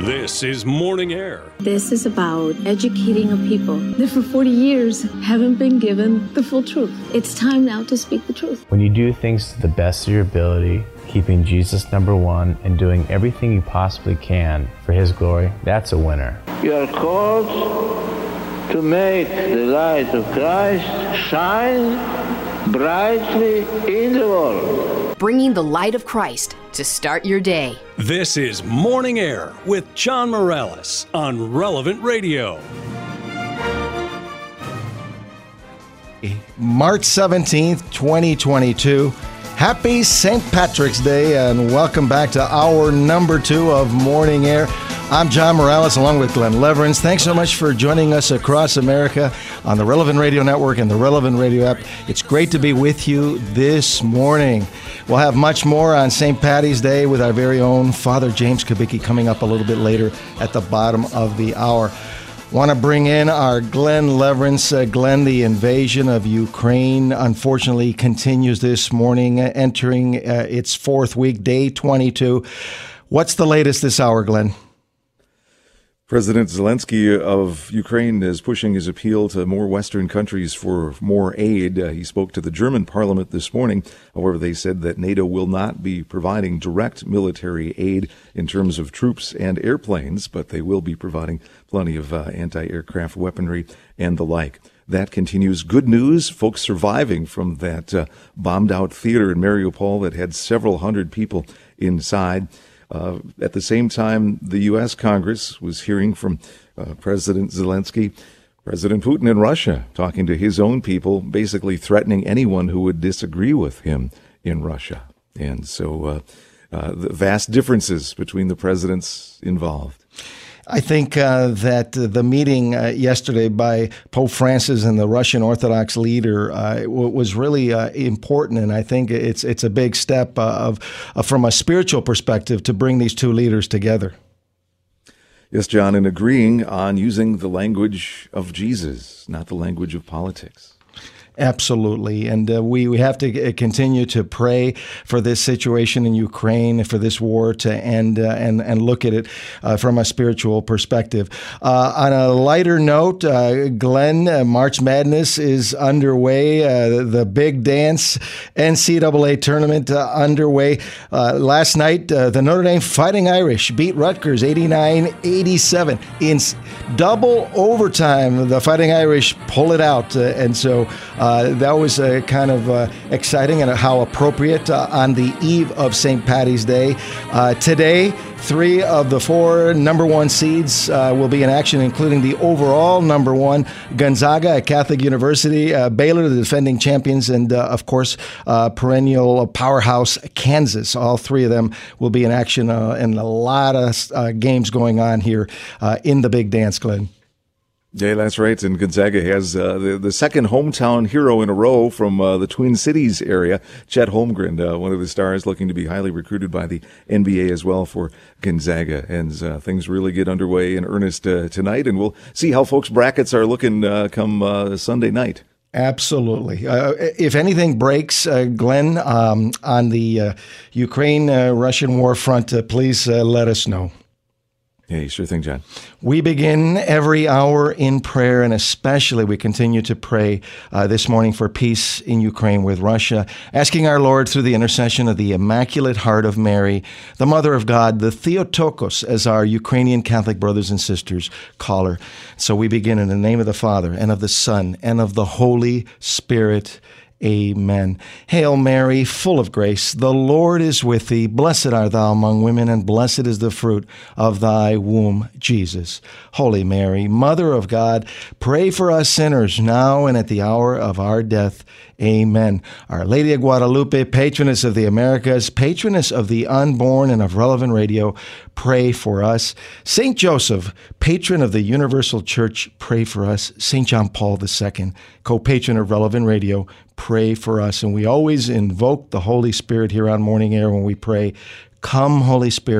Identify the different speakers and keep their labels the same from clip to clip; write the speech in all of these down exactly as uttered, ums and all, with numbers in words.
Speaker 1: This is Morning Air.
Speaker 2: This is about educating a people that for forty years haven't been given the full truth. It's time now to speak the truth.
Speaker 3: When you do things to the best of your ability, keeping Jesus number one and doing everything you possibly can for His glory, that's a winner.
Speaker 4: You are called to make the light of Christ shine brightly in the world.
Speaker 5: Bringing the light of Christ to start your day.
Speaker 1: This is Morning Air with John Morales on Relevant Radio.
Speaker 6: March seventeenth, twenty twenty-two. Happy Saint Patrick's Day and welcome back to hour number two of Morning Air. I'm John Morales along with Glenn Leverance. Thanks so much for joining us across America on the Relevant Radio Network and the Relevant Radio app. It's great to be with you this morning. We'll have much more on Saint Patty's Day with our very own Father James Kubicki coming up a little bit later at the bottom of the hour. Want to bring in our Glenn Leverance. Uh, Glenn, the invasion of Ukraine unfortunately continues this morning, uh, entering uh, its fourth week, day twenty-two. What's the latest this hour, Glenn?
Speaker 7: President Zelensky of Ukraine is pushing his appeal to more Western countries for more aid. Uh, he spoke to the German parliament this morning. However, they said that NATO will not be providing direct military aid in terms of troops and airplanes, but they will be providing plenty of uh, anti-aircraft weaponry and the like. That continues. Good news, folks surviving from that uh, bombed-out theater in Mariupol that had several hundred people inside. Uh, at the same time, the U S Congress was hearing from uh, President Zelensky, President Putin in Russia, talking to his own people, basically threatening anyone who would disagree with him in Russia. And so uh, uh, the vast differences between the presidents involved.
Speaker 6: I think uh, that the meeting uh, yesterday by Pope Francis and the Russian Orthodox leader uh, was really uh, important, and I think it's it's a big step uh, of uh, from a spiritual perspective to bring these two leaders together.
Speaker 7: Yes, John, and agreeing on using the language of Jesus, not the language of politics.
Speaker 6: Absolutely. And uh, we, we have to continue to pray for this situation in Ukraine, for this war to end, uh, and, and look at it uh, from a spiritual perspective. Uh, on a lighter note, uh, Glenn, uh, March Madness is underway. Uh, the Big Dance N C double A tournament uh, underway. Uh, last night, uh, the Notre Dame Fighting Irish beat Rutgers eighty-nine eighty-seven. In double overtime, the Fighting Irish pull it out. Uh, and so Uh, that was uh, kind of uh, exciting and how appropriate uh, on the eve of Saint Patty's Day. Uh, today, three of the four number one seeds uh, will be in action, including the overall number one, Gonzaga at Catholic University, uh, Baylor, the defending champions, and, uh, of course, uh, perennial powerhouse Kansas. All three of them will be in action, uh, and a lot of uh, games going on here uh, in the Big Dance, Glenn.
Speaker 7: Yeah, that's right. And Gonzaga has uh, the, the second hometown hero in a row from uh, the Twin Cities area, Chet Holmgren, uh, one of the stars looking to be highly recruited by the N B A as well for Gonzaga. And uh, things really get underway in earnest uh, tonight. And we'll see how folks' brackets are looking uh, come uh, Sunday night.
Speaker 6: Absolutely. Uh, if anything breaks, uh, Glenn, um, on the uh, Ukraine-Russian war front, uh, please uh, let us know.
Speaker 7: Hey, sure thing, John.
Speaker 6: We begin every hour in prayer, and especially we continue to pray uh, this morning for peace in Ukraine with Russia, asking our Lord through the intercession of the Immaculate Heart of Mary, the Mother of God, the Theotokos, as our Ukrainian Catholic brothers and sisters call her. So we begin in the name of the Father, and of the Son, and of the Holy Spirit. Amen. Hail Mary, full of grace, the Lord is with thee. Blessed art thou among women, and blessed is the fruit of thy womb, Jesus. Holy Mary, Mother of God, pray for us sinners now and at the hour of our death. Amen. Our Lady of Guadalupe, patroness of the Americas, patroness of the unborn and of Relevant Radio, pray for us. Saint Joseph, patron of the Universal Church, pray for us. Saint John Paul the Second, co-patron of Relevant Radio, pray for us. And we always invoke the Holy Spirit here on Morning Air when we pray, "Come, Holy Spirit,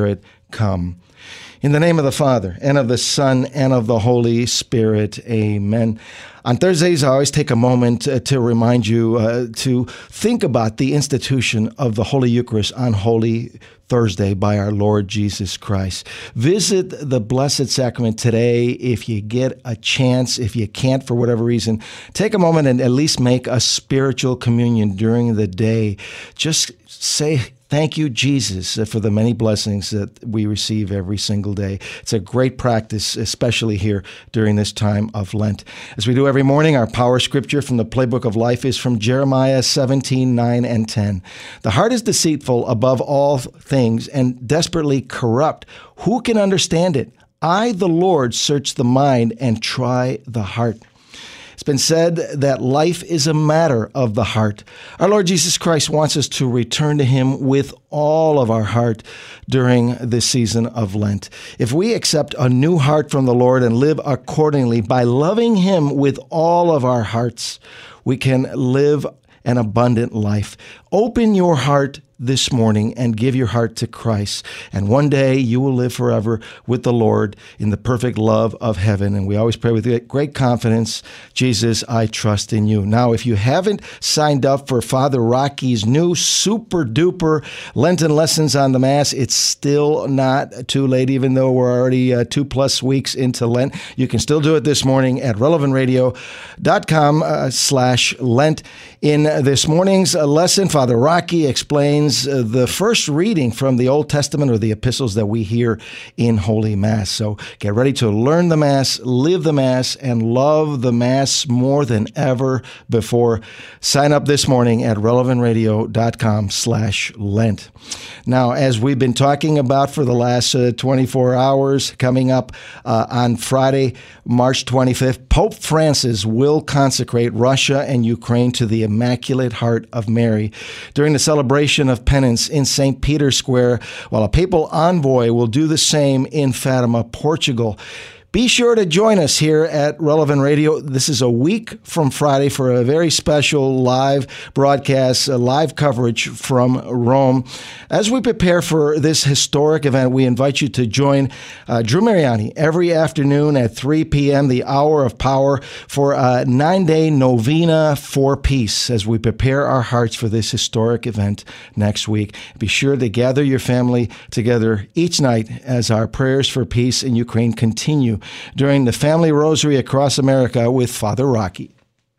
Speaker 6: come. In the name of the Father, and of the Son, and of the Holy Spirit, amen. On Thursdays, I always take a moment uh, to remind you uh, to think about the institution of the Holy Eucharist on Holy Thursday by our Lord Jesus Christ. Visit the Blessed Sacrament today if you get a chance. If you can't for whatever reason, take a moment and at least make a spiritual communion during the day. Just say, thank you, Jesus, for the many blessings that we receive every single day. It's a great practice, especially here during this time of Lent. As we do every morning, our power scripture from the Playbook of Life is from Jeremiah seventeen, nine and ten. The heart is deceitful above all things and desperately corrupt. Who can understand it? I, the Lord, search the mind and try the heart. It's been said that life is a matter of the heart. Our Lord Jesus Christ wants us to return to Him with all of our heart during this season of Lent. If we accept a new heart from the Lord and live accordingly by loving Him with all of our hearts, we can live an abundant life. Open your heart this morning and give your heart to Christ. And one day you will live forever with the Lord in the perfect love of heaven. And we always pray with great confidence, Jesus, I trust in you. Now, if you haven't signed up for Father Rocky's new super duper Lenten lessons on the Mass, it's still not too late, even though we're already uh, two plus weeks into Lent. You can still do it this morning at relevant radio dot com uh, slash Lent. In this morning's lesson, Father Rocky explains Uh, the first reading from the Old Testament or the epistles that we hear in Holy Mass. So get ready to learn the Mass, live the Mass, and love the Mass more than ever before. Sign up this morning at relevant radio dot com slash Lent. Now, as we've been talking about for the last uh, twenty-four hours, coming up uh, on Friday, March twenty-fifth, Pope Francis will consecrate Russia and Ukraine to the Immaculate Heart of Mary during the celebration of Penance in Saint Peter's Square, while a papal envoy will do the same in Fatima, Portugal. Be sure to join us here at Relevant Radio. This is a week from Friday for a very special live broadcast, a live coverage from Rome. As we prepare for this historic event, we invite you to join uh, Drew Mariani every afternoon at three p.m., the Hour of Power, for a nine-day novena for peace as we prepare our hearts for this historic event next week. Be sure to gather your family together each night as our prayers for peace in Ukraine continue during the Family Rosary across America with Father Rocky.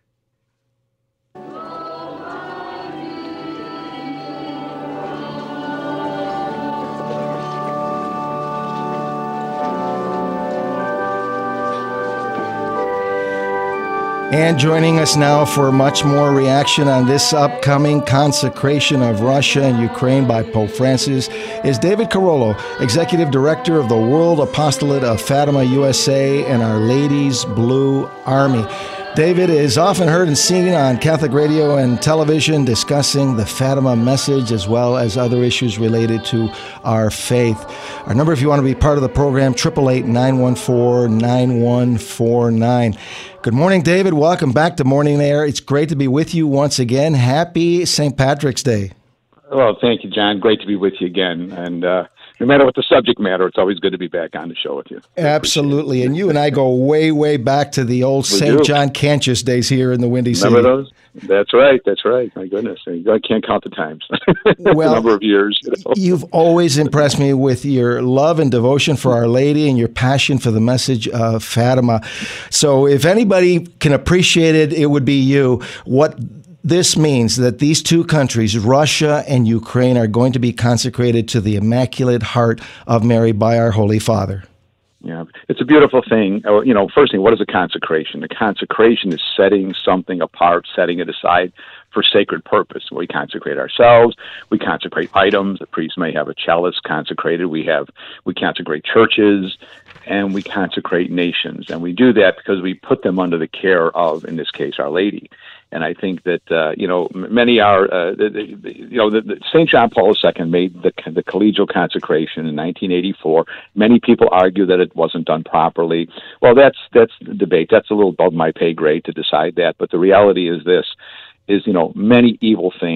Speaker 6: And joining us now for much more reaction on this upcoming consecration of Russia and Ukraine by Pope Francis is David Carollo, Executive Director of the World Apostolate of Fatima, U S A, and Our Lady's Blue Army. David is often heard and seen on Catholic radio and television discussing the Fatima message as well as other issues related to our faith. Our number, if you want to be part of the program, eight eight eight, nine one four, nine one four nine. Good morning, David. Welcome back to Morning Air. It's great to be with you once again. Happy Saint Patrick's Day.
Speaker 8: Well, thank you, John. Great to be with you again. And uh, no matter what the subject matter, it's always good to be back on the show with you.
Speaker 6: Absolutely. And you and I go way, way back to the old Saint John Cantius days here in the Windy City.
Speaker 8: Remember those? That's right. That's right. My goodness. I can't count the times.
Speaker 6: Well,
Speaker 8: the number of years. You know?
Speaker 6: You've always impressed me with your love and devotion for Our Lady and your passion for the message of Fatima. So if anybody can appreciate it, it would be you. What this means that these two countries, Russia and Ukraine, are going to be consecrated to the Immaculate Heart of Mary by our Holy Father.
Speaker 8: Yeah, it's a beautiful thing. You know, first thing, what is a consecration? The consecration is setting something apart, setting it aside for sacred purpose. We consecrate ourselves. We consecrate items. The priest may have a chalice consecrated. We have we consecrate churches, and we consecrate nations. And we do that because we put them under the care of, in this case, Our Lady. And I think that, uh, you know, many are, uh, the, the, the, you know, the, the Saint John Paul the Second made the, the collegial consecration in nineteen eighty-four. Many people argue that it wasn't done properly. Well, that's that's the debate. That's a little above my pay grade to decide that. But the reality is this, is, you know, many evil things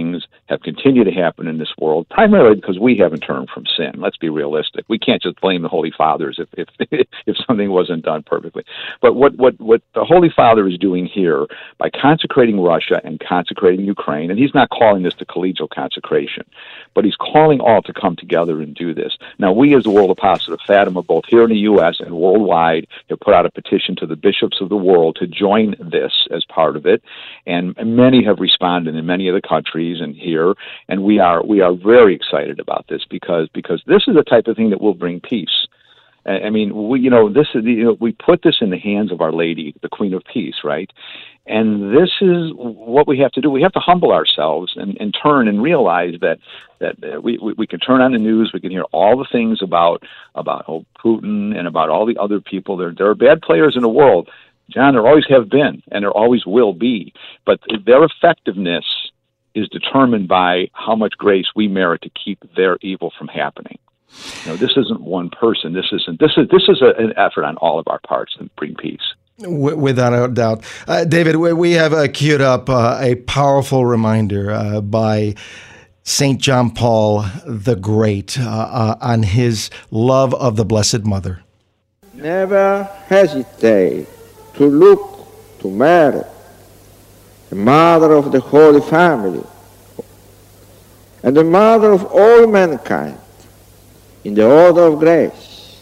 Speaker 8: have continued to happen in this world, primarily because we haven't turned from sin. Let's be realistic. We can't just blame the Holy Fathers if if, if something wasn't done perfectly. But what, what, what the Holy Father is doing here by consecrating Russia and consecrating Ukraine, and he's not calling this the collegial consecration, but he's calling all to come together and do this. Now, we as the World Apostolate of Fatima, both here in the U S and worldwide, have put out a petition to the bishops of the world to join this as part of it, and many have responded in many of the countries and here, and we are we are very excited about this because because this is the type of thing that will bring peace. I mean, we you know this is you know, we put this in the hands of Our Lady, the Queen of Peace, right? And this is what we have to do. We have to humble ourselves and, and turn and realize that that we, we we can turn on the news, we can hear all the things about about oh, Putin and about all the other people. There there are bad players in the world, John. There always have been, and there always will be. But their effectiveness is determined by how much grace we merit to keep their evil from happening. You know, this isn't one person. This isn't. This is this is a, an effort on all of our parts to bring peace.
Speaker 6: Without a doubt. Uh, David, we have uh, queued up uh, a powerful reminder uh, by Saint John Paul the Great uh, uh, on his love of the Blessed Mother.
Speaker 9: Never hesitate to look to Mary, the mother of the Holy Family, and the mother of all mankind, in the order of grace,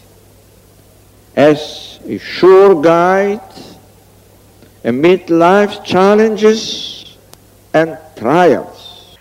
Speaker 9: as a sure guide amid life's challenges and trials.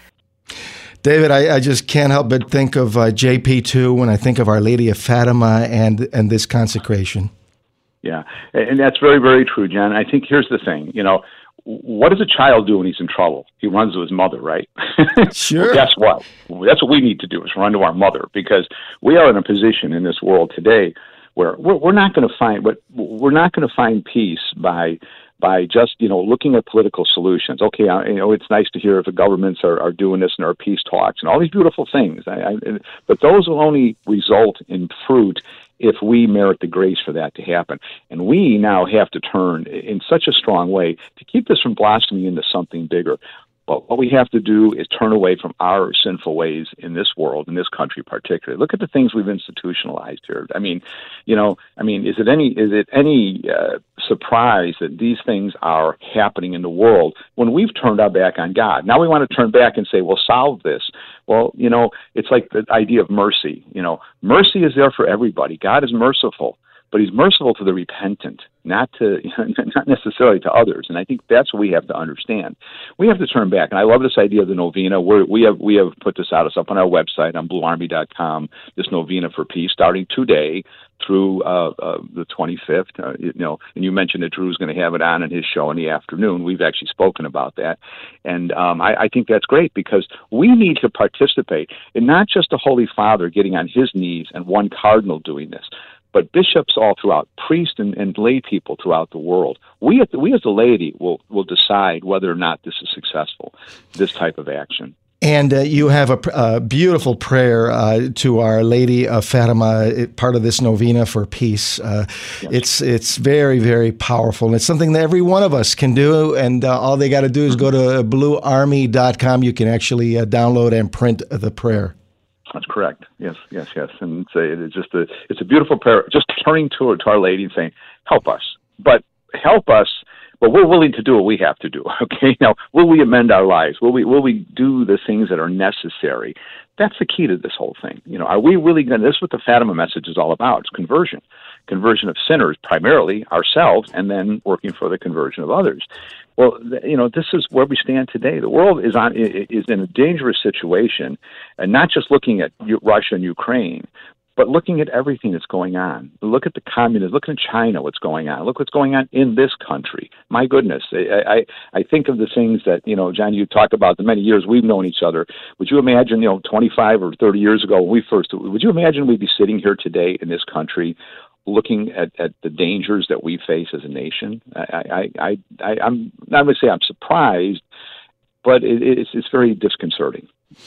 Speaker 6: David, I, I just can't help but think of uh, J P two when I think of Our Lady of Fatima and and this consecration.
Speaker 8: Yeah, and that's very, very true, John. I think here's the thing, you know, what does a child do when he's in trouble? He runs to his mother, right?
Speaker 6: Sure.
Speaker 8: Well, guess what? That's what we need to do, is run to our mother, because we are in a position in this world today where we're, we're not going to find, but we're not going to find peace by by just, you know, looking at political solutions. Okay, I, you know, it's nice to hear if the governments are, are doing this and our peace talks and all these beautiful things, I, I, but those will only result in fruit if we merit the grace for that to happen. And we now have to turn in such a strong way to keep this from blossoming into something bigger. But what we have to do is turn away from our sinful ways in this world, in this country particularly. Look at the things we've institutionalized here. I mean, you know, I mean, is it any is it any uh, surprise that these things are happening in the world when we've turned our back on God? Now we want to turn back and say, well, solve this. Well, you know, it's like the idea of mercy. You know, mercy is there for everybody. God is merciful, but he's merciful to the repentant, not to not necessarily to others. And I think that's what we have to understand. We have to turn back. And I love this idea of the novena. We're, we have we have put this out. It's up on our website on blue army dot com. This novena for peace, starting today through uh, uh, the twenty-fifth. Uh, you know, and you mentioned that Drew's going to have it on in his show in the afternoon. We've actually spoken about that, and um, I, I think that's great because we need to participate in not just the Holy Father getting on his knees and one cardinal doing this, but bishops all throughout, priests and, and lay people throughout the world. We, at the, we as the laity will will decide whether or not this is successful, this type of action.
Speaker 6: And uh, you have a, a beautiful prayer uh, to Our Lady of Fatima, it, part of this novena for peace. Uh, yes. It's it's very, very powerful. And it's something that every one of us can do. And uh, all they got to do is go to blue army dot com. You can actually uh, download and print the prayer.
Speaker 8: That's correct. Yes, yes, yes. And it's, a, it's just a it's a beautiful prayer. Just turning to to Our Lady and saying, "Help us," but help us. But we're willing to do what we have to do. Okay. Now, will we amend our lives? Will we will we do the things that are necessary? That's the key to this whole thing. You know, are we really going to? This is what the Fatima message is all about. It's conversion, conversion of sinners, primarily ourselves, and then working for the conversion of others. Well, you know, this is where we stand today. The world is on is in a dangerous situation, and not just looking at Russia and Ukraine, but looking at everything that's going on. Look at the communists. Look at China, what's going on. Look what's going on in this country. My goodness. I, I, I think of the things that, you know, John, you talk about the many years we've known each other. Would you imagine, you know, twenty-five or thirty years ago when we first, would you imagine we'd be sitting here today in this country looking at, at the dangers that we face as a nation? I, I, I, I, I'm not going to say I'm surprised, but it, it's, it's very disconcerting.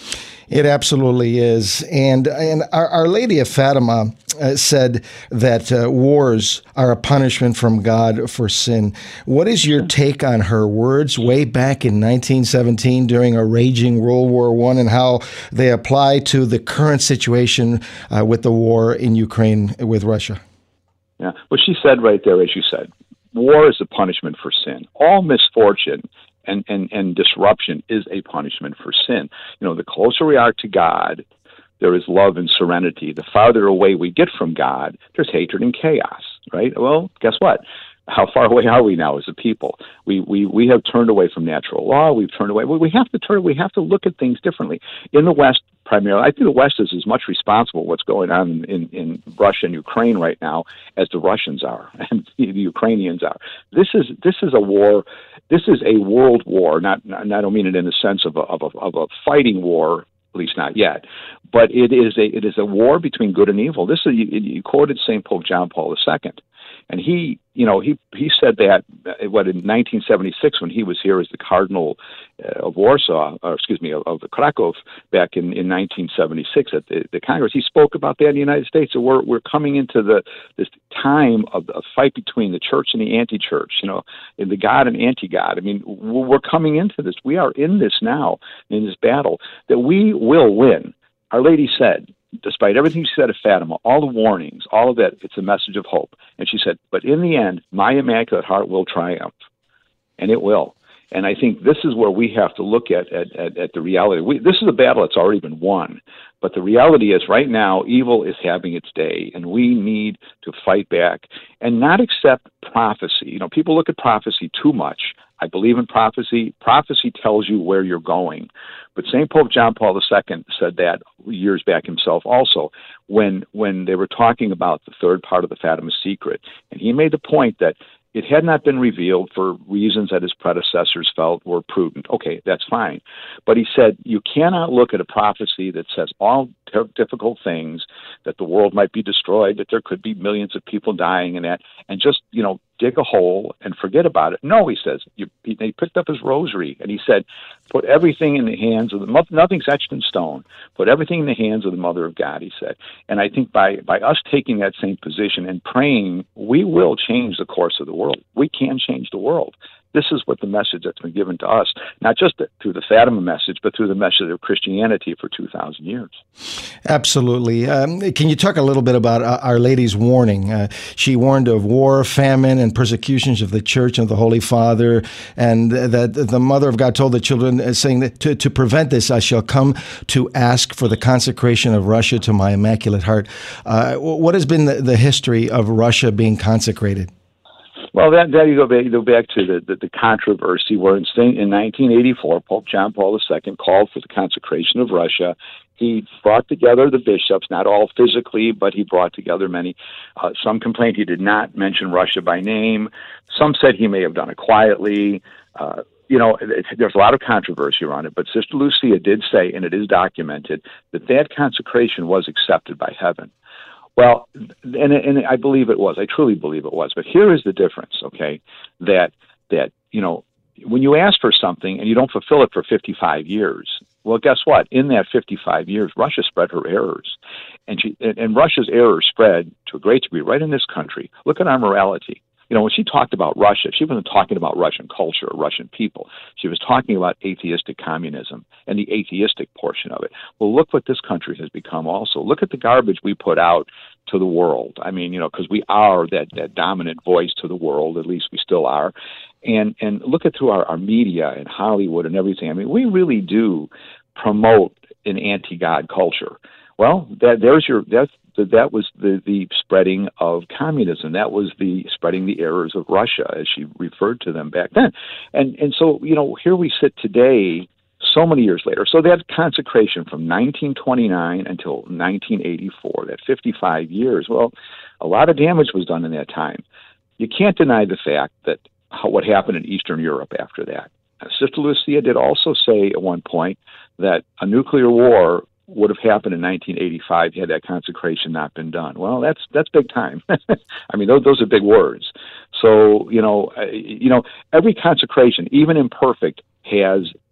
Speaker 6: It absolutely is. And and Our, Our Lady of Fatima uh, said that uh, wars are a punishment from God for sin. What is your take on her words way back in nineteen seventeen during a raging World War One, and how they apply to the current situation uh, with the war in Ukraine with Russia?
Speaker 8: Yeah, what she said right there, as you said, war is a punishment for sin. All misfortune and, and, and disruption is a punishment for sin. You know, the closer we are to God, there is love and serenity. The farther away we get from God, there's hatred and chaos, right? Well, guess what? How far away are we now as a people? We we we have turned away from natural law. We've turned away. We have to turn. We have to look at things differently. In the West, primarily, I think the West is as much responsible for what's going on in, in Russia and Ukraine right now as the Russians are and the Ukrainians are. This is this is a war. This is a world war. Not, not I don't mean it in the sense of a of a, of a fighting war. At least not yet, but it is a it is a war between good and evil. This is you, you quoted Saint Pope John Paul the Second, and he you know he he said that what in nineteen seventy-six when he was here as the Cardinal uh, of Warsaw, or excuse me, of, of Krakow back in, in nineteen seventy-six at the, the Congress, he spoke about that in the United States. So we're we're coming into the this time of a fight between the church and the anti-church, you know, in the God and anti-God. I mean, we're coming into this. We are in this now, in this battle that we will win. Our Lady said, despite everything she said at Fatima, all the warnings, all of that, it's a message of hope. And she said, but in the end, my Immaculate Heart will triumph. And it will. And I think this is where we have to look at at, at, at the reality. We, this is a battle that's already been won. But the reality is right now, evil is having its day, and we need to fight back and not accept prophecy. You know, people look at prophecy too much. I believe in prophecy. Prophecy tells you where you're going. But Saint Pope John Paul the Second said that years back himself also when when they were talking about the third part of the Fatima Secret. And he made the point that it had not been revealed for reasons that his predecessors felt were prudent. Okay, that's fine. But he said you cannot look at a prophecy that says all ter- difficult things, that the world might be destroyed, that there could be millions of people dying and that, and just, you know, dig a hole and forget about it. No, he says, you, he, he picked up his rosary and he said, put everything in the hands of the, nothing's etched in stone, put everything in the hands of the Mother of God, he said. And I think by, by us taking that same position and praying, we will change the course of the world. We can change the world. This is what the message that's been given to us, not just through the Fatima message, but through the message of Christianity for two thousand years.
Speaker 6: Absolutely. Um, can you talk a little bit about uh, Our Lady's warning? Uh, she warned of war, famine, and persecutions of the Church and the Holy Father, and that the Mother of God told the children, uh, saying that to, to prevent this, I shall come to ask for the consecration of Russia to my Immaculate Heart. Uh, what has been the, the history of Russia being consecrated?
Speaker 8: Well, that, that you go back, you go back to the, the, the controversy where in, in nineteen eighty-four, Pope John Paul the Second called for the consecration of Russia. He brought together the bishops, not all physically, but he brought together many. Uh, some complained he did not mention Russia by name. Some said he may have done it quietly. Uh, you know, it, there's a lot of controversy around it, but Sister Lucia did say, and it is documented, that that consecration was accepted by heaven. Well, and, and I believe it was. I truly believe it was. But here is the difference, okay, that, that you know, when you ask for something and you don't fulfill it for fifty-five years, well, guess what? In that fifty-five years, Russia spread her errors. And, she, and, and Russia's errors spread to a great degree right in this country. Look at our morality. You know, when she talked about Russia, she wasn't talking about Russian culture or Russian people. She was talking about atheistic communism and the atheistic portion of it. Well, look what this country has become also. Look at the garbage we put out to the world. I mean, you know, because we are that, that dominant voice to the world, at least we still are. And and look at through our, our media and Hollywood and everything. I mean, we really do promote an anti-God culture. Well, that there's your that's that that was the, the spreading of communism. That was the spreading the errors of Russia, as she referred to them back then. And and so, you know, here we sit today, so many years later. So that consecration from nineteen twenty-nine until nineteen eighty-four, that fifty-five years, well, a lot of damage was done in that time. You can't deny the fact that how, what happened in Eastern Europe after that. Uh, Sister Lucia did also say at one point that a nuclear war would have happened in nineteen eighty-five had that consecration not been done. Well, that's that's big time. I mean, those, those are big words. So, you know, uh, you know, every consecration, even imperfect, has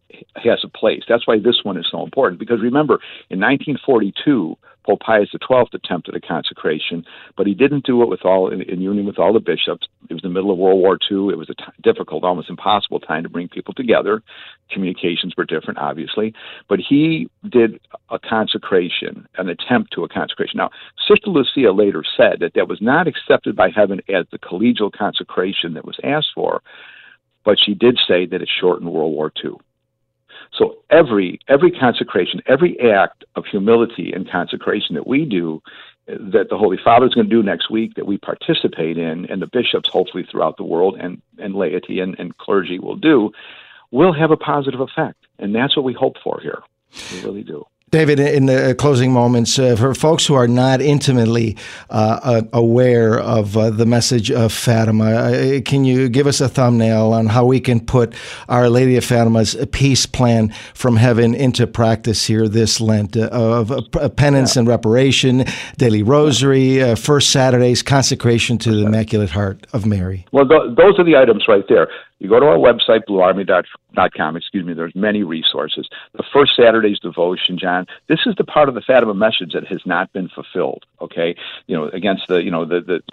Speaker 8: has a place. That's why this one is so important. Because remember, in nineteen forty-two, Pope Pius the twelfth attempted a consecration, but he didn't do it with all in, in union with all the bishops. It was the middle of World War Two. It was a t- difficult, almost impossible time to bring people together. Communications were different, obviously, but he did a consecration, an attempt to a consecration. Now, Sister Lucia later said that that was not accepted by heaven as the collegial consecration that was asked for, but she did say that it shortened World War Two. So every every consecration, every act of humility and consecration that we do, that the Holy Father is going to do next week, that we participate in, and the bishops hopefully throughout the world and, and laity and, and clergy will do, will have a positive effect. And that's what we hope for here. We really do.
Speaker 6: David, in the closing moments, uh, for folks who are not intimately uh, aware of uh, the message of Fatima, uh, can you give us a thumbnail on how we can put Our Lady of Fatima's peace plan from heaven into practice here this Lent, uh, of uh, penance yeah. and reparation, daily rosary, uh, first Saturday's consecration to the Immaculate Heart of Mary?
Speaker 8: Well, th- those are the items right there. You go to our website, blue army dot com, excuse me, there's many resources. The first Saturday's devotion, John, this is the part of the Fatima message that has not been fulfilled, okay? You know, against the, you know, the, the,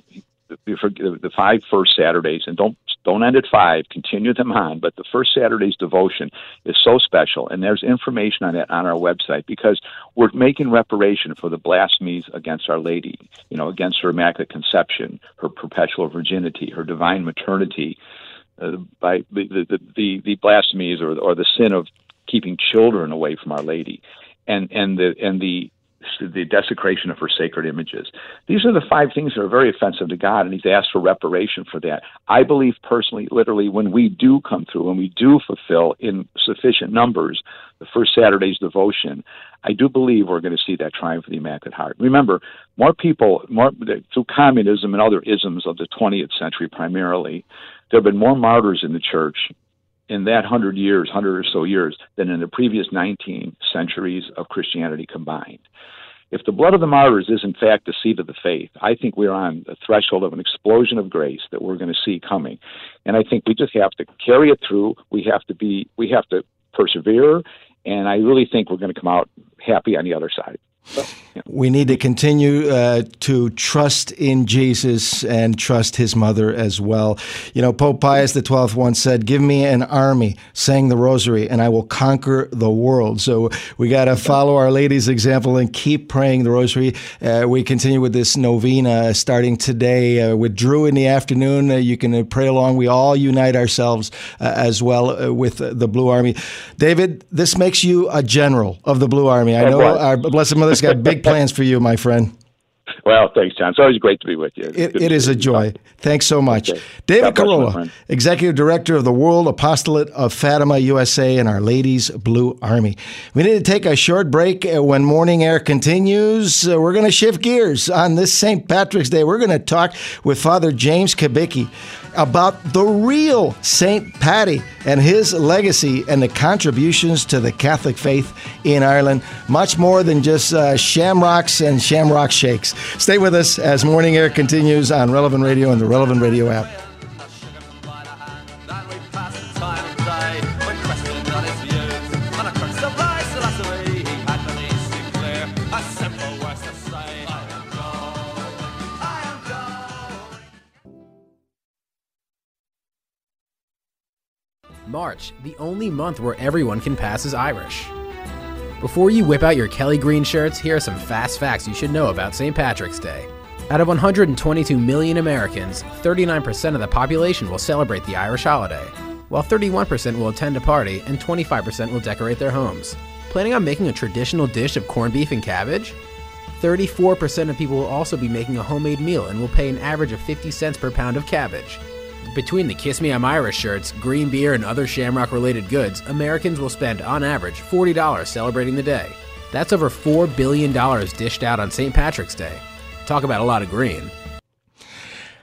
Speaker 8: the, the five first Saturdays, and don't, don't end at five, continue them on, but the first Saturday's devotion is so special, and there's information on that on our website, because we're making reparation for the blasphemies against Our Lady, you know, against her Immaculate Conception, her perpetual virginity, her divine maternity, Uh, by the, the, the, the blasphemies or, or the sin of keeping children away from Our Lady, and, and the and the the desecration of her sacred images. These are the five things that are very offensive to God, and he's asked for reparation for that. I believe personally, literally, when we do come through, when we do fulfill in sufficient numbers the first Saturday's devotion, I do believe we're going to see that triumph of the Immaculate Heart. Remember, more people, more through communism and other isms of the twentieth century primarily, there have been more martyrs in the church in that hundred years, hundred or so years, than in the previous nineteen centuries of Christianity combined. If the blood of the martyrs is in fact the seed of the faith, I think we're on the threshold of an explosion of grace that we're going to see coming. And I think we just have to carry it through. We have to be, we have to persevere. And I really think we're going to come out happy on the other side. So, yeah.
Speaker 6: We need to continue uh, to trust in Jesus and trust his mother as well. You know, Pope Pius the twelfth once said, "Give me an army, saying the rosary, and I will conquer the world." So we got to follow Our Lady's example and keep praying the rosary. Uh, we continue with this novena starting today uh, with Drew in the afternoon. Uh, you can uh, pray along. We all unite ourselves uh, as well uh, with uh, the Blue Army. David, this makes you a general of the Blue Army. I know our Blessed Mother's got big plans for you, my friend.
Speaker 8: Well, thanks, John. It's always great to be with you.
Speaker 6: It, it is a joy. Thanks so much. Okay. David Carolla, Executive Director of the World Apostolate of Fatima, U S A, and Our Lady's Blue Army. We need to take a short break. When Morning Air continues, uh, we're going to shift gears. On this Saint Patrick's Day, we're going to talk with Father James Kubicki about the real Saint Patty and his legacy and the contributions to the Catholic faith in Ireland. Much more than just uh, shamrocks and shamrock shakes. Stay with us as Morning Air continues on Relevant Radio and the Relevant Radio app.
Speaker 10: March, the only month where everyone can pass as Irish. Before you whip out your Kelly Green shirts, here are some fast facts you should know about Saint Patrick's Day. Out of one hundred twenty-two million Americans, thirty-nine percent of the population will celebrate the Irish holiday, while thirty-one percent will attend a party and twenty-five percent will decorate their homes. Planning on making a traditional dish of corned beef and cabbage? thirty-four percent of people will also be making a homemade meal and will pay an average of fifty cents per pound of cabbage. Between the Kiss Me I'm Irish shirts, green beer, and other Shamrock-related goods, Americans will spend, on average, forty dollars celebrating the day. That's over four billion dollars dished out on Saint Patrick's Day. Talk about a lot of green.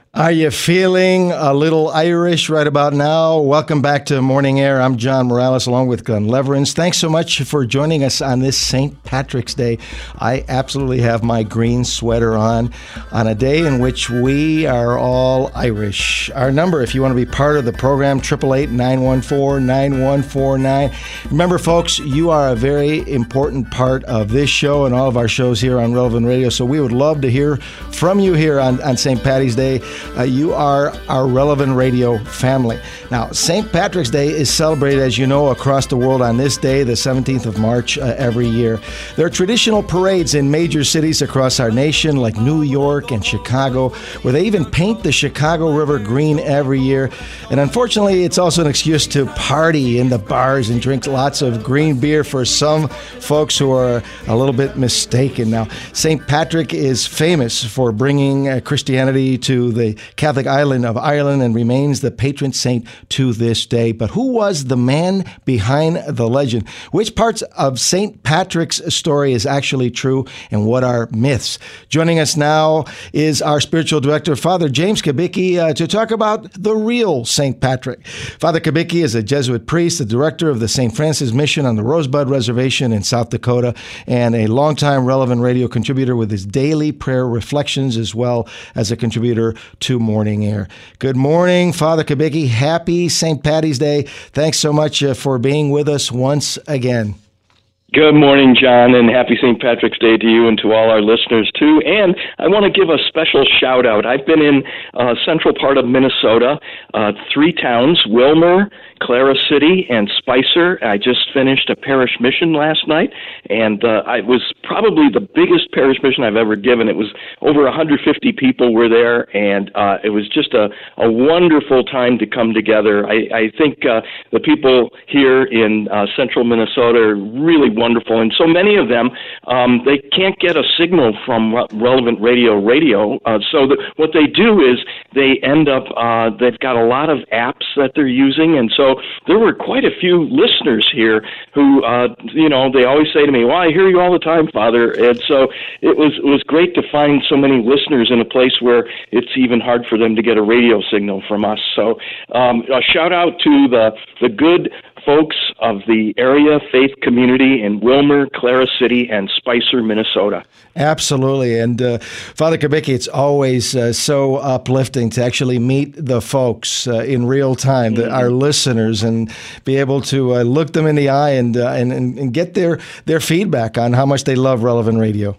Speaker 6: Are you feeling a little Irish right about now? Welcome back to Morning Air. I'm John Morales along with Glenn Leverins. Thanks so much for joining us on this Saint Patrick's Day. I absolutely have my green sweater on on a day in which we are all Irish. Our number, if you want to be part of the program, eight eight eight, nine one four, nine one four nine. Remember, folks, you are a very important part of this show and all of our shows here on Relevant Radio, so we would love to hear from you here on, on Saint Patty's Day. Uh, you are our Relevant Radio family. Now, Saint Patrick's Day is celebrated, as you know, across the world on this day, the seventeenth of March, uh, every year. There are traditional parades in major cities across our nation, like New York and Chicago, where they even paint the Chicago River green every year. And unfortunately, it's also an excuse to party in the bars and drink lots of green beer for some folks who are a little bit mistaken. Now, Saint Patrick is famous for bringing uh, Christianity to the Catholic island of Ireland and remains the patron saint to this day. But who was the man behind the legend? Which parts of Saint Patrick's story is actually true, and what are myths? Joining us now is our spiritual director, Father James Kubicki, uh, to talk about the real Saint Patrick. Father Kubicki is a Jesuit priest, the director of the Saint Francis Mission on the Rosebud Reservation in South Dakota, and a longtime Relevant Radio contributor with his daily prayer reflections, as well as a contributor to Morning Air. Good morning, Father Kubicki. Happy Saint Patty's Day. Thanks so much uh, for being with us once again.
Speaker 11: Good morning, John, and happy Saint Patrick's Day to you and to all our listeners, too. And I want to give a special shout-out. I've been in uh, central part of Minnesota, uh, three towns, Willmar, Clara City, and Spicer. I just finished a parish mission last night, and uh, I was probably the biggest parish mission I've ever given. It was over one hundred fifty people were there, and uh, it was just a, a wonderful time to come together. I, I think uh, the people here in uh, central Minnesota are really wonderful, and so many of them, um, they can't get a signal from Relevant Radio radio, uh, so that what they do is they end up, uh, they've got a lot of apps that they're using, and so there were quite a few listeners here who, uh, you know, they always say to me, well, I hear you all the time, Father, and so it was it was great to find so many listeners in a place where it's even hard for them to get a radio signal from us. So um, a shout out to the, the good folks of the area faith community in Willmar, Clara City, and Spicer, Minnesota.
Speaker 6: Absolutely. And uh, Father Kubicki, it's always uh, so uplifting to actually meet the folks uh, in real time, the, our listeners, and be able to uh, look them in the eye and, uh, and, and, and get their, their feedback on how much they love Relevant Radio.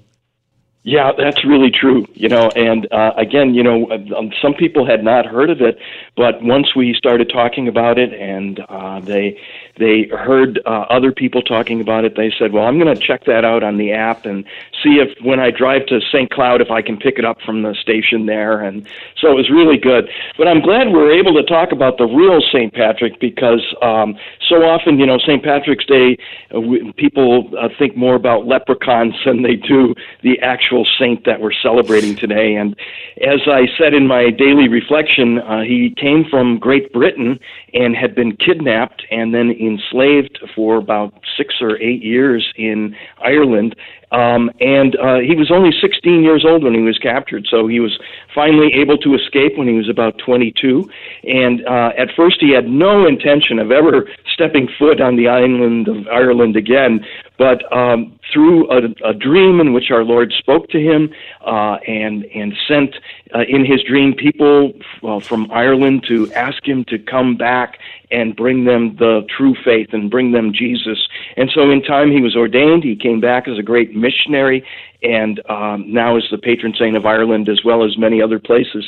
Speaker 11: Yeah, that's really true, you know, and uh, again, you know, um, some people had not heard of it, but once we started talking about it and uh, they they heard uh, other people talking about it, they said, well, I'm going to check that out on the app and see if when I drive to Saint Cloud, if I can pick it up from the station there, and so it was really good. But I'm glad we were able to talk about the real Saint Patrick because um, so often, you know, Saint Patrick's Day, uh, we, people uh, think more about leprechauns than they do the actual saint that we're celebrating today. And as I said in my daily reflection, uh, he came from Great Britain and had been kidnapped and then enslaved for about six or eight years in Ireland. Um, and uh, he was only sixteen years old when he was captured, so he was finally able to escape when he was about twenty-two. And uh, at first he had no intention of ever stepping foot on the island of Ireland again, but um, through a, a dream in which our Lord spoke to him uh, and, and sent uh, in his dream people well, from Ireland to ask him to come back and bring them the true faith and bring them Jesus. And so in time he was ordained. He came back as a great missionary and um, now is the patron saint of Ireland as well as many other places.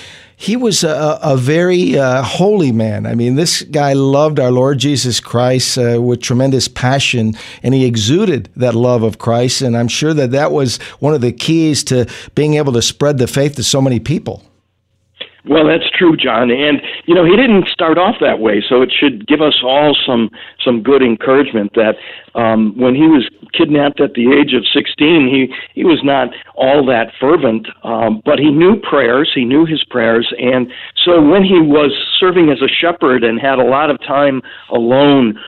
Speaker 6: He was a, a very uh, holy man. I mean, this guy loved our Lord Jesus Christ uh, with tremendous passion, and he exuded that love of Christ. And I'm sure that that was one of the keys to being able to spread the faith to so many people.
Speaker 11: Well, that's true, John. And, you know, he didn't start off that way, so it should give us all some some good encouragement that um, when he was kidnapped at the age of sixteen, he, he was not all that fervent, um, but he knew prayers, he knew his prayers, and so when he was serving as a shepherd and had a lot of time alone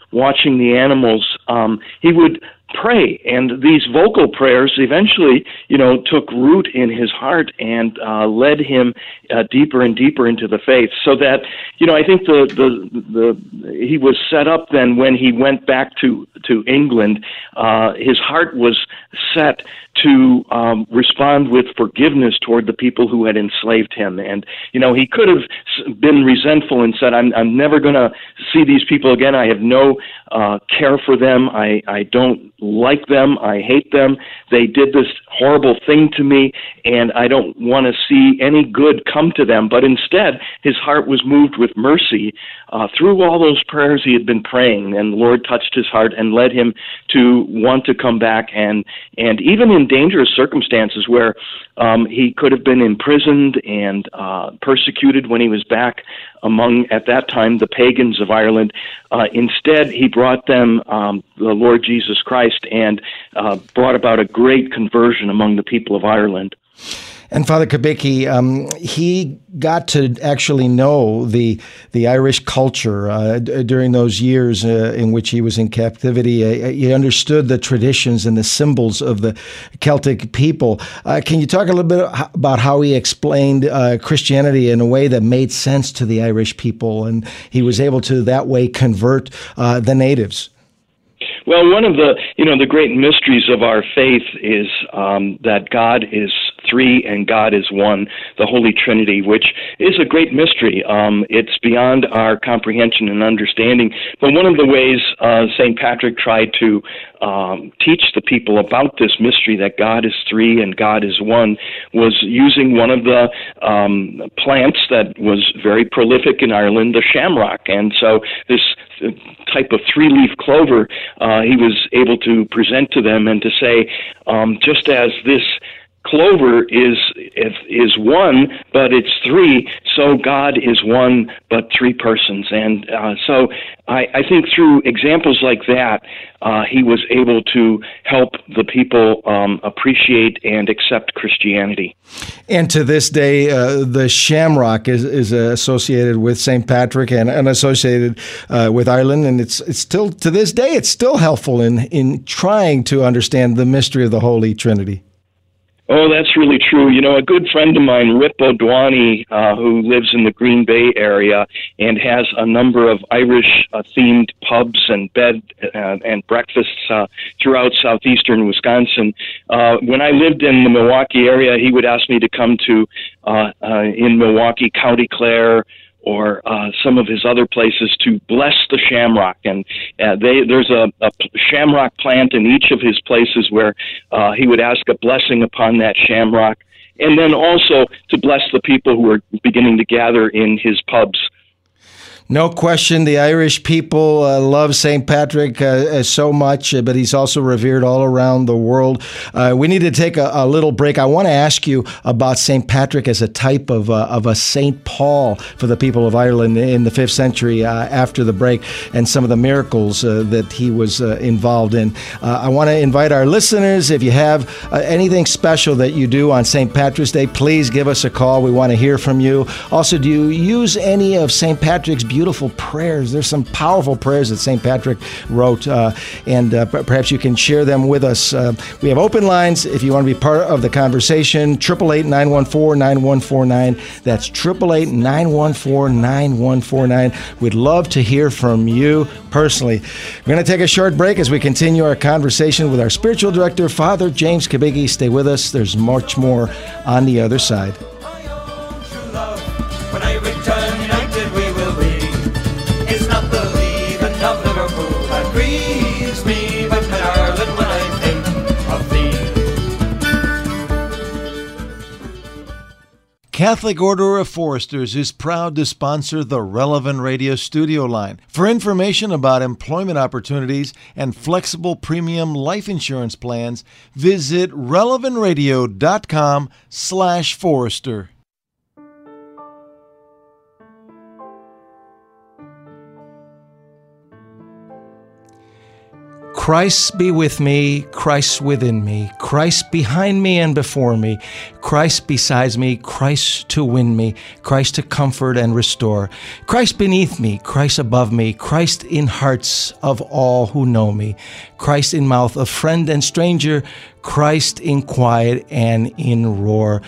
Speaker 11: watching the animals, um, he would pray, and these vocal prayers eventually, you know, took root in his heart and uh, led him uh, deeper and deeper into the faith. So that, you know, I think the the the he was set up then when he went back to to England. Uh, his heart was set to um, respond with forgiveness toward the people who had enslaved him. And, you know, he could have been resentful and said, I'm, I'm never going to see these people again. I have no uh, care for them. I, I don't like them. I hate them. They did this horrible thing to me, and I don't want to see any good come to them. But instead, his heart was moved with mercy uh, through all those prayers he had been praying, and the Lord touched his heart and led him to want to come back, and, and even in dangerous circumstances where um, he could have been imprisoned and uh, persecuted when he was back among, at that time, the pagans of Ireland. Uh, instead, he brought them um, the Lord Jesus Christ and uh, brought about a great conversion among the people of Ireland.
Speaker 6: And Father Kubicki, um, he got to actually know the the Irish culture uh, d- during those years uh, in which he was in captivity. Uh, he understood the traditions and the symbols of the Celtic people. Uh, can you talk a little bit about how he explained uh, Christianity in a way that made sense to the Irish people, and he was able to that way convert uh, the natives?
Speaker 11: Well, one of the, you know, the great mysteries of our faith is um, that God is three and God is one, the Holy Trinity, which is a great mystery. Um, it's beyond our comprehension and understanding. But one of the ways uh, Saint Patrick tried to um, teach the people about this mystery, that God is three and God is one, was using one of the um, plants that was very prolific in Ireland, the shamrock. And so this type of three-leaf clover uh, he was able to present to them and to say, um, just as this clover is is one, but it's three, so God is one, but three persons. And uh, so I, I think through examples like that, uh, he was able to help the people um, appreciate and accept Christianity.
Speaker 6: And to this day, uh, the shamrock is, is uh, associated with Saint Patrick and, and associated uh, with Ireland, and it's it's still, to this day, it's still helpful in, in trying to understand the mystery of the Holy Trinity.
Speaker 11: Oh, that's really true. You know, a good friend of mine, Rip O'Dwani, uh, who lives in the Green Bay area and has a number of Irish-themed uh, pubs and bed uh, and breakfasts uh, throughout southeastern Wisconsin. Uh, when I lived in the Milwaukee area, he would ask me to come to, uh, uh, in Milwaukee, County Clare, or uh, some of his other places, to bless the shamrock. And uh, they, there's a, a shamrock plant in each of his places where uh, he would ask a blessing upon that shamrock, and then also to bless the people who are beginning to gather in his pubs.
Speaker 6: No question, the Irish people uh, love Saint Patrick uh, so much, uh, but he's also revered all around the world. Uh, we need to take a, a little break. I want to ask you about Saint Patrick as a type of uh, of a Saint Paul for the people of Ireland in the fifth century uh, after the break, and some of the miracles uh, that he was uh, involved in. Uh, I want to invite our listeners, if you have uh, anything special that you do on Saint Patrick's Day, please give us a call. We want to hear from you. Also, do you use any of Saint Patrick's beautiful Beautiful prayers? There's some powerful prayers that Saint Patrick wrote, uh, and uh, perhaps you can share them with us. Uh, we have open lines if you want to be part of the conversation. eight eight eight, nine one four, nine one four nine. That's eight eight eight, nine one four, nine one four nine. We'd love to hear from you personally. We're going to take a short break as we continue our conversation with our spiritual director, Father James Kubicki. Stay with us. There's much more on the other side.
Speaker 12: When I return united we will be. It's not the leaving of Liverpool that grieves me, but my Ireland when I think of thee.
Speaker 6: Catholic Order of Foresters is proud to sponsor the Relevant Radio studio line. For information about employment opportunities and flexible premium life insurance plans, visit relevant radio dot com slash forester. Christ be with me, Christ within me, Christ behind me and before me, Christ besides me, Christ to win me, Christ to comfort and restore, Christ beneath me, Christ above me, Christ in hearts of all who know me, Christ in mouth of friend and stranger, Christ in quiet and in roar.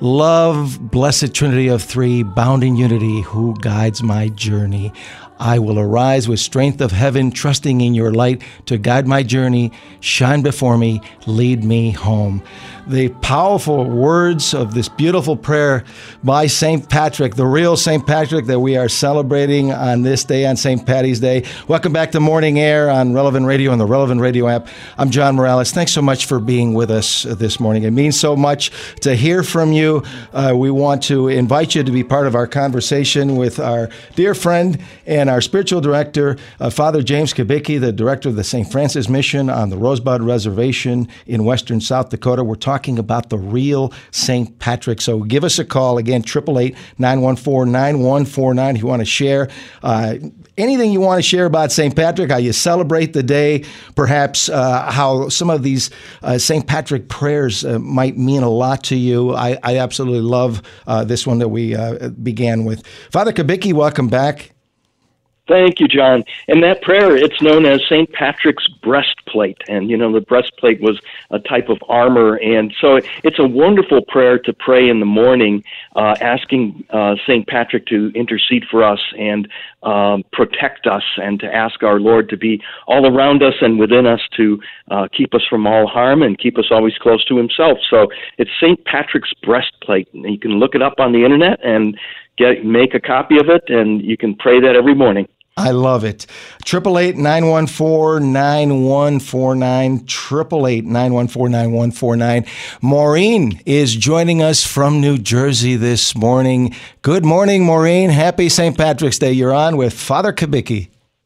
Speaker 6: Love, blessed Trinity of three, bound in unity, who guides my journey. I will arise with strength of heaven, trusting in your light to guide my journey. Shine before me, lead me home. The powerful words of this beautiful prayer by Saint Patrick, the real Saint Patrick that we are celebrating on this day, on Saint Patty's Day. Welcome back to Morning Air on Relevant Radio and the Relevant Radio app. I'm John Morales. Thanks so much for being with us this morning. It means so much to hear from you. Uh, we want to invite you to be part of our conversation with our dear friend and our spiritual director, uh, Father James Kubicki, the director of the Saint Francis Mission on the Rosebud Reservation in western South Dakota. We're talking about the real Saint Patrick. So give us a call again, eight eight eight, nine one four, nine one four nine if you want to share uh, anything you want to share about Saint Patrick, how you celebrate the day, perhaps uh, how some of these uh, Saint Patrick prayers uh, might mean a lot to you. I, I absolutely love uh, this one that we uh, began with. Father Kubicki, welcome back.
Speaker 11: Thank you, John. And that prayer, it's known as Saint Patrick's breastplate. And, you know, the breastplate was a type of armor. And so it's a wonderful prayer to pray in the morning, uh, asking uh, Saint Patrick to intercede for us and um, protect us, and to ask our Lord to be all around us and within us to uh, keep us from all harm and keep us always close to himself. So it's Saint Patrick's breastplate. You can look it up on the internet and get make a copy of it, and you can pray that every morning.
Speaker 6: I love it. eight eight eight, nine one four, nine one four nine, eight eight eight, nine one four, nine one four nine. Maureen is joining us from New Jersey this morning. Good morning, Maureen. Happy Saint Patrick's Day. You're on with Father Kubicki.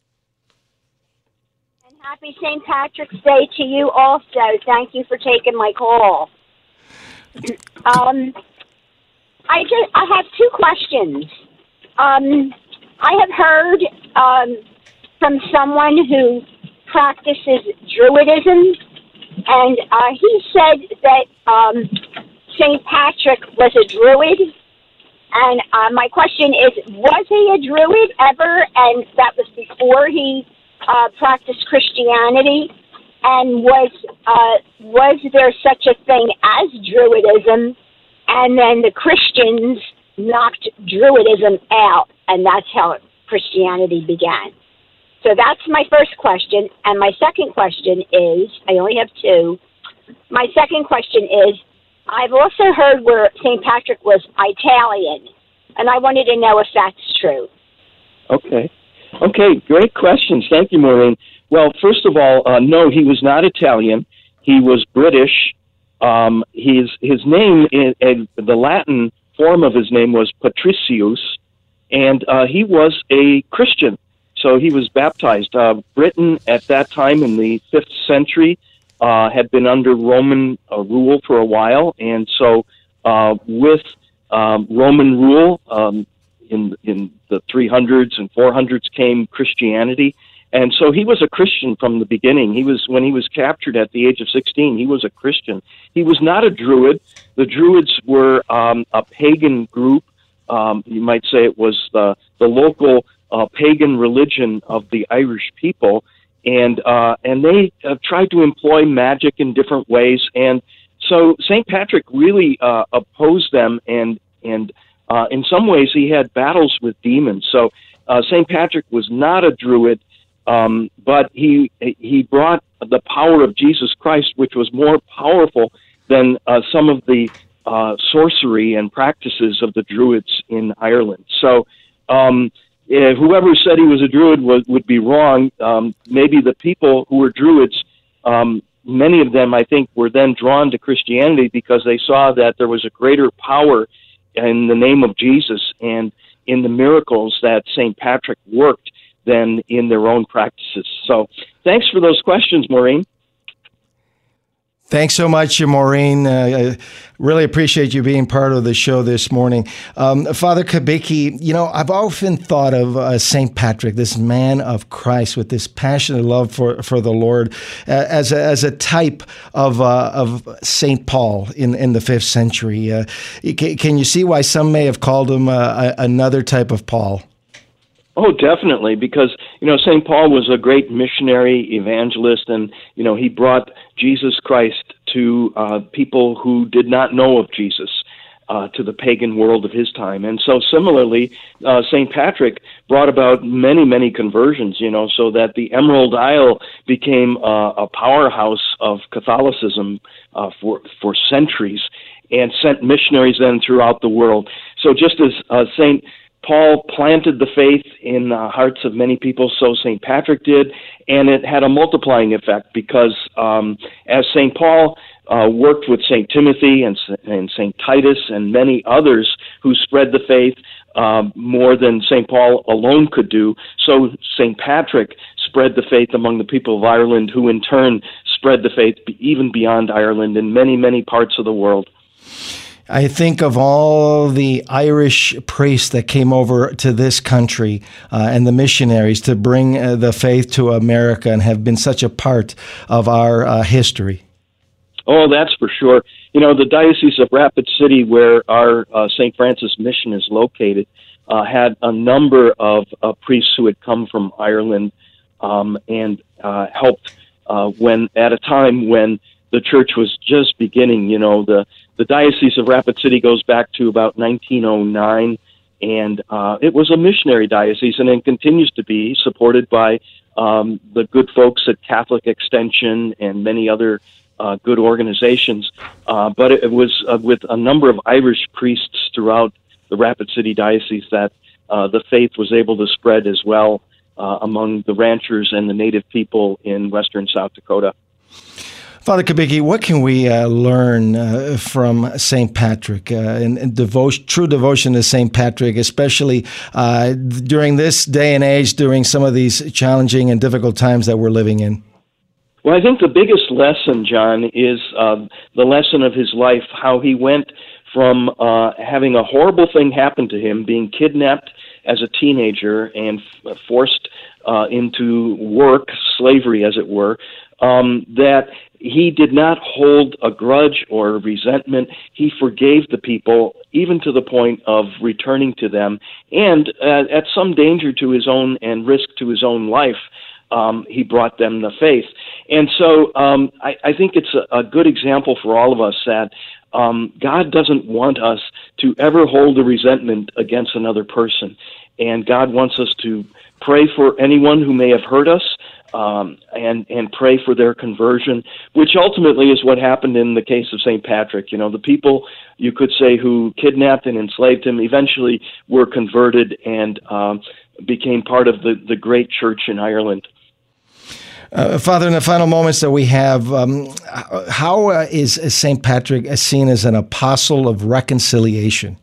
Speaker 13: And happy Saint Patrick's Day to you also. Thank you for taking my call. Um, I just I have two questions. Um, I have heard um, from someone who practices Druidism, and uh, he said that um, Saint Patrick was a Druid. And uh, my question is, was he a Druid ever? And that was before he uh, practiced Christianity. And was uh, was there such a thing as Druidism? And then the Christians knocked Druidism out, and that's how Christianity began. So that's my first question. And my second question is, I only have two. My second question is, I've also heard where Saint Patrick was Italian, and I wanted to know if that's true.
Speaker 11: Okay. Okay, great questions. Thank you, Maureen. Well, first of all, uh, no, he was not Italian. He was British. Um, his his name, in, in the Latin form of his name was Patricius, and uh, he was a Christian. So he was baptized. Uh, Britain at that time in the fifth century uh, had been under Roman uh, rule for a while, and so uh, with um, Roman rule um, in in the three hundreds and four hundreds came Christianity. And so he was a Christian from the beginning. He was, when he was captured at the age of sixteen, he was a Christian. He was not a Druid. The Druids were um, a pagan group. Um, you might say it was the, the local uh, pagan religion of the Irish people. And, uh, and they uh, tried to employ magic in different ways. And so Saint Patrick really uh, opposed them. And, and uh, in some ways, he had battles with demons. So uh, Saint Patrick was not a Druid. Um, but he he brought the power of Jesus Christ, which was more powerful than uh, some of the uh, sorcery and practices of the Druids in Ireland. So um, if whoever said he was a Druid was, would be wrong. Um, maybe the people who were Druids, um, many of them, I think, were then drawn to Christianity because they saw that there was a greater power in the name of Jesus and in the miracles that Saint Patrick worked than in their own practices. So thanks for those questions, Maureen.
Speaker 6: Thanks so much, Maureen. Uh, I really appreciate you being part of the show this morning. Um, Father Kubicki, you know, I've often thought of uh, Saint Patrick, this man of Christ with this passionate love for, for the Lord, uh, as, a, as a type of uh, of Saint Paul in, in the fifth century. Uh, can, can you see why some may have called him uh, another type of Paul?
Speaker 11: Oh, definitely, because, you know, Saint Paul was a great missionary evangelist, and, you know, he brought Jesus Christ to uh, people who did not know of Jesus, uh, to the pagan world of his time. And so similarly, uh, Saint Patrick brought about many, many conversions, you know, so that the Emerald Isle became uh, a powerhouse of Catholicism uh, for, for centuries, and sent missionaries then throughout the world. So just as uh, Saint Paul planted the faith in the hearts of many people, so Saint Patrick did, and it had a multiplying effect because um, as Saint Paul uh, worked with Saint Timothy and, and Saint Titus and many others who spread the faith uh, more than Saint Paul alone could do, so Saint Patrick spread the faith among the people of Ireland, who in turn spread the faith even beyond Ireland in many, many parts of the world.
Speaker 6: I think of all the Irish priests that came over to this country uh, and the missionaries to bring uh, the faith to America and have been such a part of our uh, history.
Speaker 11: Oh, that's for sure. You know, the Diocese of Rapid City, where our uh, Saint Francis mission is located, uh, had a number of uh, priests who had come from Ireland um, and uh, helped uh, when at a time when the church was just beginning. You know, the The Diocese of Rapid City goes back to about nineteen oh nine, and uh, it was a missionary diocese, and it continues to be supported by um, the good folks at Catholic Extension and many other uh, good organizations. Uh, but it, it was uh, with a number of Irish priests throughout the Rapid City Diocese that uh, the faith was able to spread as well uh, among the ranchers and the native people in western South Dakota.
Speaker 6: Father Kubicki, what can we uh, learn uh, from Saint Patrick uh, and, and devotion, true devotion to Saint Patrick, especially uh, during this day and age, during some of these challenging and difficult times that we're living in?
Speaker 11: Well, I think the biggest lesson, John, is uh, the lesson of his life, how he went from uh, having a horrible thing happen to him, being kidnapped as a teenager and f- forced uh, into work, slavery as it were, um, that he did not hold a grudge or resentment. He forgave the people, even to the point of returning to them, and uh, at some danger to his own and risk to his own life, um, he brought them the faith. And so um, I, I think it's a, a good example for all of us that um, God doesn't want us to ever hold a resentment against another person. And God wants us to pray for anyone who may have hurt us, Um, and and pray for their conversion, which ultimately is what happened in the case of Saint Patrick. You know, the people, you could say, who kidnapped and enslaved him eventually were converted and um, became part of the, the great church in Ireland.
Speaker 6: Uh, Father, in the final moments that we have, um, how uh, is Saint Patrick seen as an apostle of reconciliation?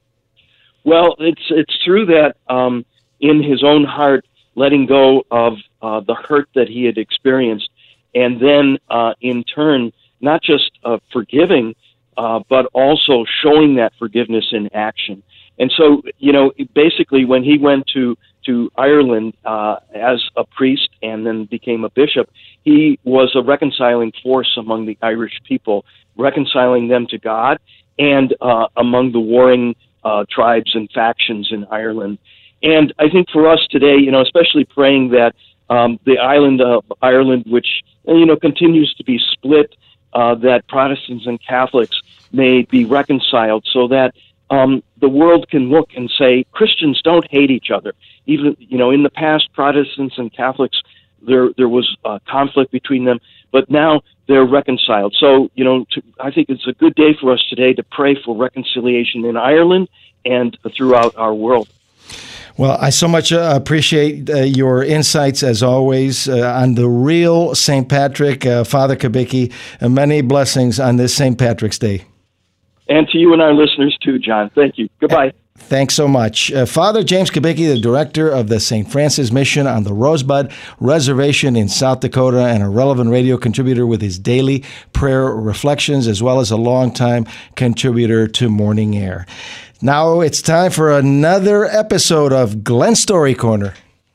Speaker 11: Well, it's it's through that um, in his own heart, letting go of uh, the hurt that he had experienced, and then uh, in turn, not just uh, forgiving, uh, but also showing that forgiveness in action. And so, you know, basically when he went to, to Ireland uh, as a priest and then became a bishop, he was a reconciling force among the Irish people, reconciling them to God and uh, among the warring uh, tribes and factions in Ireland. And I think for us today, you know, especially praying that um, the island of Ireland, which, you know, continues to be split, uh, that Protestants and Catholics may be reconciled so that um, the world can look and say, Christians don't hate each other. Even, you know, in the past, Protestants and Catholics, there there was uh, conflict between them, but now they're reconciled. So, you know, to, I think it's a good day for us today to pray for reconciliation in Ireland and throughout our world.
Speaker 6: Well, I so much uh, appreciate uh, your insights, as always, uh, on the real Saint Patrick, uh, Father Kubicki, and many blessings on this Saint Patrick's Day.
Speaker 11: And to you and our listeners, too, John. Thank you. Goodbye.
Speaker 6: Thanks so much. Uh, Father James Kubicki, the director of the Saint Francis Mission on the Rosebud Reservation in South Dakota and a Relevant Radio contributor with his daily prayer reflections, as well as a longtime contributor to Morning Air. Now it's time for another episode of Glenn Story Corner.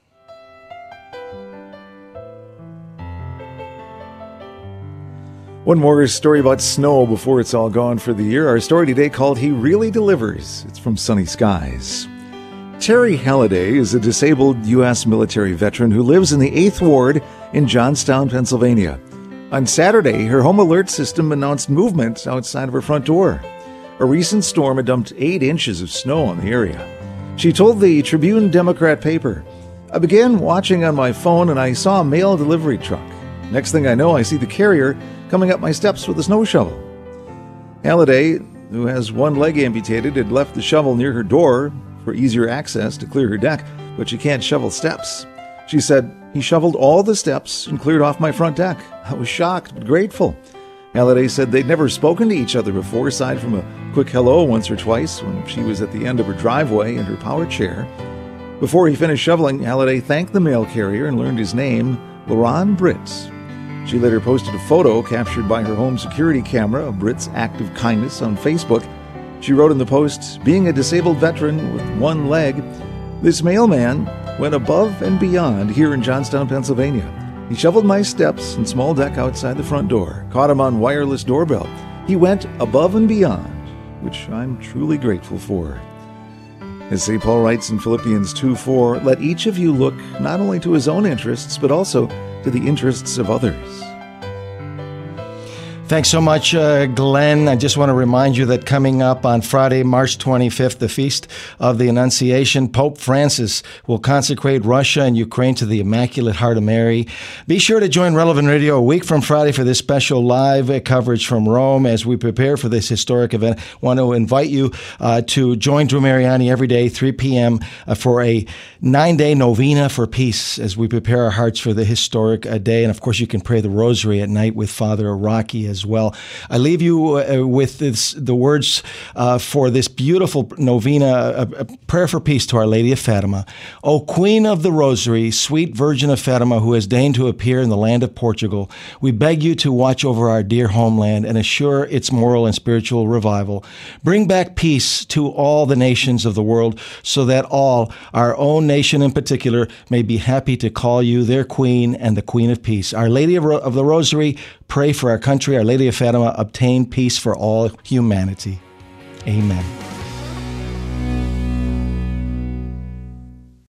Speaker 7: One more story about snow before it's all gone for the year. Our story today called He Really Delivers. It's from Sunny Skies. Terry Halliday is a disabled U S military veteran who lives in the eighth Ward in Johnstown, Pennsylvania. On Saturday, her home alert system announced movement outside of her front door. A recent storm had dumped eight inches of snow on the area. She told the Tribune Democrat paper, "I began watching on my phone and I saw a mail delivery truck. Next thing I know, I see the carrier coming up my steps with a snow shovel." Halliday, who has one leg amputated, had left the shovel near her door for easier access to clear her deck, but she can't shovel steps. She said, "He shoveled all the steps and cleared off my front deck. I was shocked but grateful." Halliday said they'd never spoken to each other before, aside from a quick hello once or twice when she was at the end of her driveway in her power chair. Before he finished shoveling, Halliday thanked the mail carrier and learned his name, Laron Britt. She later posted a photo captured by her home security camera of Britt's act of kindness on Facebook. She wrote in the post, "Being a disabled veteran with one leg, this mailman went above and beyond here in Johnstown, Pennsylvania. He shoveled my steps and small deck outside the front door, caught him on wireless doorbell. He went above and beyond, which I'm truly grateful for." As Saint Paul writes in Philippians two four, "Let each of you look not only to his own interests, but also to the interests of others."
Speaker 6: Thanks so much, uh, Glenn. I just want to remind you that coming up on Friday, March twenty-fifth, the Feast of the Annunciation, Pope Francis will consecrate Russia and Ukraine to the Immaculate Heart of Mary. Be sure to join Relevant Radio a week from Friday for this special live coverage from Rome as we prepare for this historic event. I want to invite you uh, to join Drew Mariani every day, three p.m., uh, for a nine-day novena for peace as we prepare our hearts for the historic uh, day. And, of course, you can pray the rosary at night with Father Rocky as well. I leave you uh, with this, the words uh, for this beautiful novena, a, a prayer for peace to Our Lady of Fatima. O Queen of the Rosary, sweet Virgin of Fatima, who has deigned to appear in the land of Portugal, we beg you to watch over our dear homeland and assure its moral and spiritual revival. Bring back peace to all the nations of the world so that all, our own nation in particular, may be happy to call you their Queen and the Queen of Peace. Our Lady of, Ro- of the Rosary, pray for our country. Our Lady of Fatima, obtain peace for all humanity. Amen.